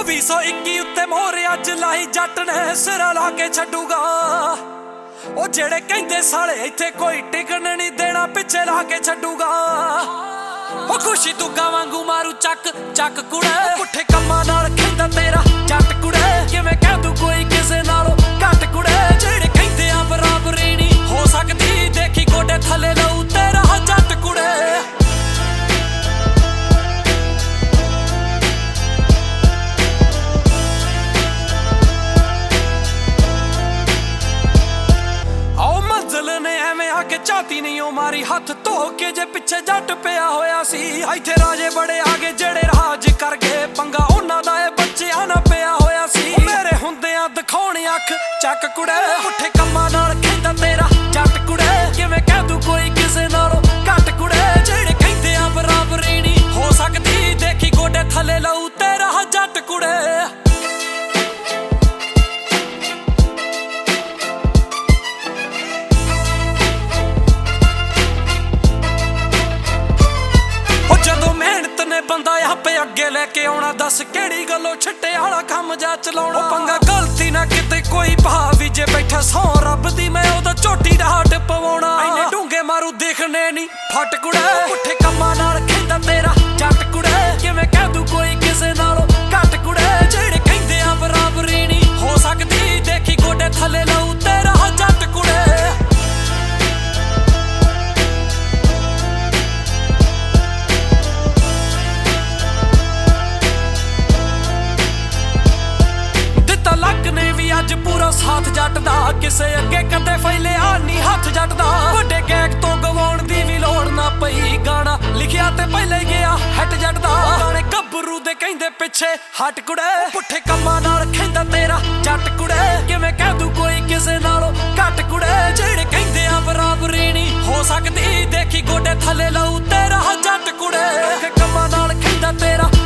2021 ਉੱਤੇ ਮੋਹਰ ਅੱਜ ਲਾਈ ਜੱਟ ਨੇ ਸਿਰਾ ਲਾ ਕੇ ਛੱਡੂਗਾ। ਉਹ ਜਿਹੜੇ ਕਹਿੰਦੇ ਸਾਲੇ ਇੱਥੇ ਕੋਈ ਟਿਕਣ ਨਹੀਂ ਦੇਣਾ ਪਿੱਛੇ ਲਾ ਕੇ ਛੱਡੂਗਾ। ਉਹ ਖੁਸ਼ੀ ਤੁੱਗਾ ਵਾਂਗੂ ਮਾਰੂ ਚੱਕ ਚੱਕ ਕੁੜੇ, ਪੁੱਠੇ ਕੰਮਾਂ ਨਾਲ ਖੇਂਦਾ ਤੇਰਾ ਜੱਟ ਕੁੜੇ। ਕਿਵੇਂ ਕਹਿ ਦੂ ਕੋਈ ਕਿਸੇ ਨਾਲੋਂ ਘੱਟ ਕੁੜੇ, ਜਿਹੜੇ ਕਹਿੰਦੇ ਆ ਬਰਾਬਰੀ ਨਹੀਂ ਹੋ ਸਕਦੀ, ਦੇਖੀ ਗੋਡੇ ਥੱਲੇ ਲਊ ਤੇਰਾ ਜੱਟ ਕੁੜੇ। ਝਾਤੀ ਨਹੀਂ ਉਹ ਮਾਰੀ ਹੱਥ ਧੋ ਕੇ, ਜੇ ਪਿੱਛੇ ਜੱਟ ਪਿਆ ਹੋਇਆ ਸੀ। ਇੱਥੇ ਰਾਜੇ ਬੜੇ ਆਗੇ ਜਿਹੜੇ ਰਾਜ ਕਰ ਗਏ, ਪੰਗਾ ਉਹਨਾਂ ਦਾ ਇਹ ਬੱਚਿਆਂ ਨਾਲ ਪਿਆ ਹੋਇਆ ਸੀ। ਮੇਰੇ ਹੁੰਦਿਆਂ ਦਿਖਾਉਣ ਅੱਖ ਚੱਕ ਕੁੜੇ, ਪੁੱਠੇ ਕੰਮਾਂ ਨਾਲ ਖੇਂਦਾ ਤੇਰਾ ਜੱਟ ਕੁੜੇ। ਕਿਵੇਂ ਕਹਿ ਦੂ ਕੋਈ ਕਿਸੇ ਨਾਲੋਂ ਘੱਟ ਕੁੜੇ, ਜਿਹੜੇ ਕਹਿੰਦੇ ਆ ਬਰਾਬਰੀ ਨਹੀਂ ਹੋ ਸਕਦੀ, ਦੇਖੀ ਗੋਡੇ ਥੱਲੇ ਲਊ ਤੇਰਾ ਜੱਟ ਕੁੜੇ। ਬੰਦਾ ਆਪੇ ਅੱਗੇ ਲੈ ਕੇ ਆਉਣਾ, ਦੱਸ ਕਿਹੜੀ ਗੱਲੋਂ ਛੱਟੇ ਵਾਲਾ ਕੰਮ ਜਾ ਚਲਾਉਣਾ। ਪੰਗਾ ਗਲਤੀ ਨਾ ਕਿਤੇ ਕੋਈ ਭਾਵੀ, ਜੇ ਬੈਠਾ ਸੌ ਰੱਬ ਦੀ ਮੈਂ ਉਹਦਾ ਝੋਟੀ ਦਾ ਹੱਟ ਪਵਾਉਣਾ। ਇੰਨੇ ਡੂੰਗੇ ਮਾਰੂ ਦੇਖਣੇ ਨਹੀਂ ਫੱਟ ਕੁੜੇ, ਪੁੱਠੇ ਕੰਮਾਂ ਨਾਲ ਖੇਂਦਾ ਤੇਰਾ ਜੱਟ ਕੁੜੇ। ਕਿਵੇਂ ਕਹਿ ਦੂ ਕੋਈ ਕਿਸੇ ਨਾਲੋਂ ਘੱਟ ਕੁੜੇ, ਜਿਹੜੇ ਕਹਿੰਦੇ ਆ ਬਰਾਬਰੀ ਨਹੀਂ ਹੋ ਸਕਦੀ, ਦੇਖੀ ਗੋਡੇ ਥੱਲੇ ਲਊ ਤੇਰਾ ਜੱਟ ਕੁੜੇ। ਅੱਜ ਪੂਰਾ ਸਾਥ ਜੱਟ ਦਾ, ਕਿਸੇ ਅੱਗੇ ਕਦੇ ਫੈਲਿਆ ਨਹੀਂ ਹੱਥ ਜੱਟ ਦਾ। ਵੱਡੇ ਗੈਗ ਤੋਂ ਗਵਾਉਣ ਦੀ ਵੀ ਲੋੜ ਨਾ ਪਈ, ਗਾਣਾ ਲਿਖਿਆ ਤੇ ਪਹਿਲੇ ਗਿਆ ਹਟ ਜੱਟ ਦਾ। ਗਾਣੇ ਗੱਭਰੂ ਦੇ ਕਹਿੰਦੇ ਪਿੱਛੇ ਹਟ ਕੁੜੇ, ਪੁੱਠੇ ਕੰਮਾਂ ਨਾਲ ਖੇਂਦਾ ਤੇਰਾ ਜੱਟ ਕੁੜੇ। ਕਿਵੇਂ ਕਹਿ ਦੂ ਕੋਈ ਕਿਸੇ ਨਾਲੋਂ ਘੱਟ ਕੁੜੇ, ਜਿਹੜੇ ਕਹਿੰਦੇ ਆ ਬਰਾਬਰੀ ਨਹੀਂ ਹੋ ਸਕਦੀ, ਦੇਖੀ ਗੋਡੇ ਥੱਲੇ ਲਊ ਤੇਰਾ ਜੱਟ ਕੁੜੇ। ਪੁੱਠੇ ਕੰਮਾਂ ਨਾਲ ਖੇਂਦਾ ਤੇਰਾ